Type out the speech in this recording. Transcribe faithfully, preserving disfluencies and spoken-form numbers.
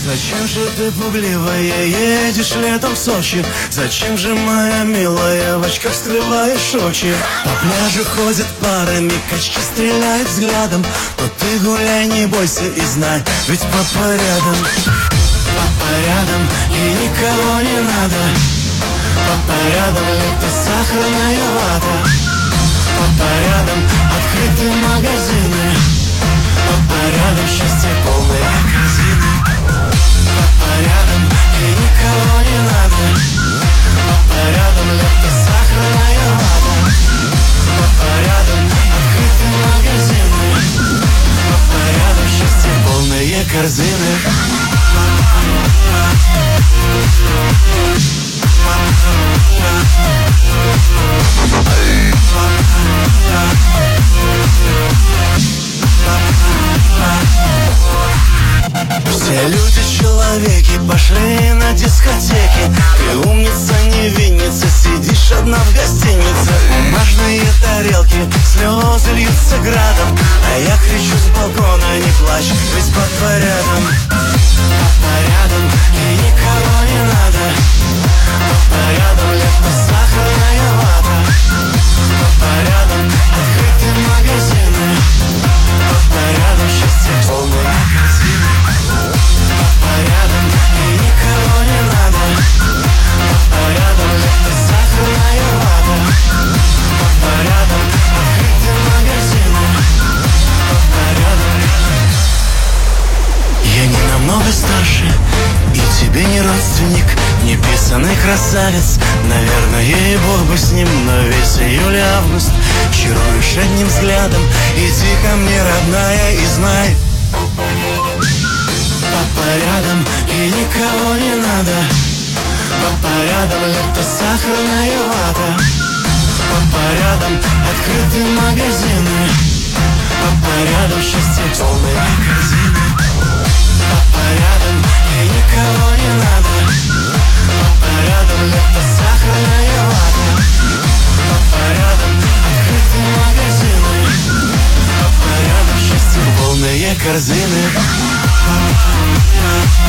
Зачем же ты пугливая едешь летом в Сочи? Зачем же, моя милая, в очках скрываешь очи? По пляжу ходят парами, качки стреляют взглядом. Но ты гуляй, не бойся и знай, ведь папа рядом. Папа рядом и никого не надо. Папа рядом, это сахарная вата. Папа рядом, открыты магазины. Папа рядом, счастье полное корзины. Папа рядом и никого не надо. Папа рядом, это сахарная вата. Папа рядом, открыты магазины. Папа рядом, счастье полные корзины. Все люди человеки пошли на дискотеки. Ты умница, невинница, сидишь одна в гостинице. Бумажные тарелки, слезы льются градом. А я кричу с балкона: не плачь, ведь папа рядом. Папа рядом и никого не надо. Папа рядом, лето сахарная вата. Папа рядом, открыты магазины. Папа рядом, счастье полное корзины. Папа рядом и никого не надо. Папа рядом, лето сахарная вата. Папа рядом, открыты магазины. Папа рядом. Я не намного старше, и тебе не родственник, не писаный красавец. Наверное, ей бог бы с ним, но весь июль-август чаруешь одним взглядом. Иди ко мне, родная, и знай, папа рядом и никого не надо. Папа рядом, это сахарная вата. Папа рядом, открыты магазины. Папа рядом, счастье полное корзины. Папа рядом и никого не надо. Папа рядом, это сахарная вата. Папа рядом, открыты магазины. Папа рядом, счастье полные корзины.